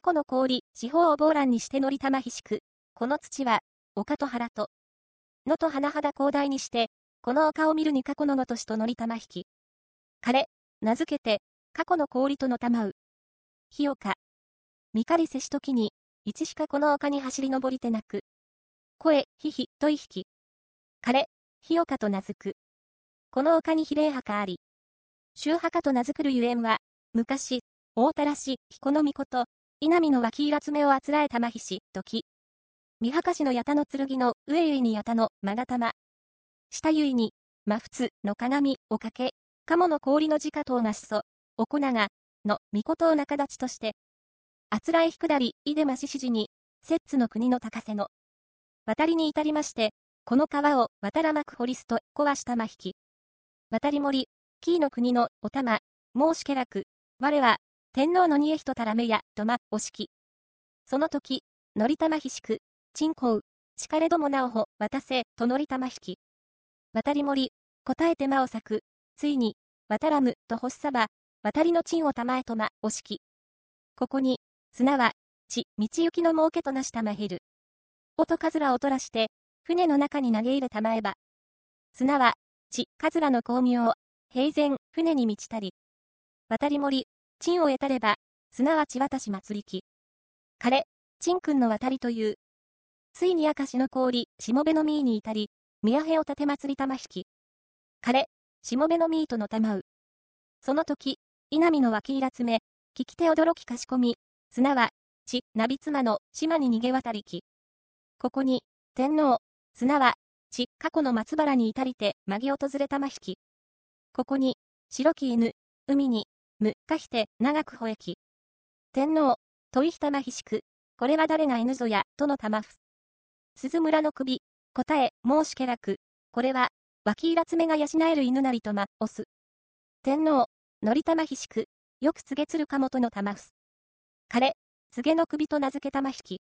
去の氷、四方をボーランにしてのりたまひしく。この土は、丘と原と、野と花肌広大にして、この丘を見るに過去の野としとのりたまひき。彼、名付けて、過去の氷とのたまう。ひよか。みかりせしときに、いちしかこの丘に走り登りてなく。声、ひひ、といひき。彼、ひよかと名付く。この丘に比例墓あり。宗墓と名付くるゆえんは、昔、大たらし、彦の御事、稲見の脇入爪をあつらえたまひし、とき。三墓市の矢田の剣の上結に矢田のまがたま。下結に、まふつの鏡をかけ、鴨の氷の直等がしそ、おこなが、の御事を仲立ちとして。あつらえひくだり、いでまししじに、摂津の国の高瀬の。渡りに至りまして、この川を渡らまく掘りすと、壊したまひき。渡り森、紀伊の国のおたま、申しけらく、我は、天皇のにえひとたらめや、とま、おしき。その時、のりたまひしく、ちんこう、ちかれどもなおほ、渡せ、とのりたまひき。渡り森、答えてまを咲く、ついに、渡らむ、と欲しさば、渡りのちんをたまえとま、おしき。ここに、綱は、道行きの儲けとなしたまへる。音かずらを取らして、船の中に投げ入れたまえば。綱は、かずらの巧妙、平然、船に満ちたり。渡り森、ちんを得たれば、綱は渡し祭りき。彼、ちんくんの渡りという。ついに明石の氷、しもべのみーに至り、宮へを立て祭りたま引き。彼、しもべのみーとのたまう。その時、稲見の脇入爪、聞き手驚きかしこみ、綱は、なび妻の島に逃げ渡りき。ここに、天皇、綱は、過去の松原に至りて、まぎ訪れたま引き。ここに、白き犬、海に、かひて、長く吠えき。天皇、問いひたまひしく、これは誰が犬ぞや、とのたまふ。鈴村の首、答え、申しけらく、これは、脇入爪が養える犬なりとま、おす。天皇、のりたまひしく、よく告げつるかもとのたまふす。彼、告げの首と名付けたまひき。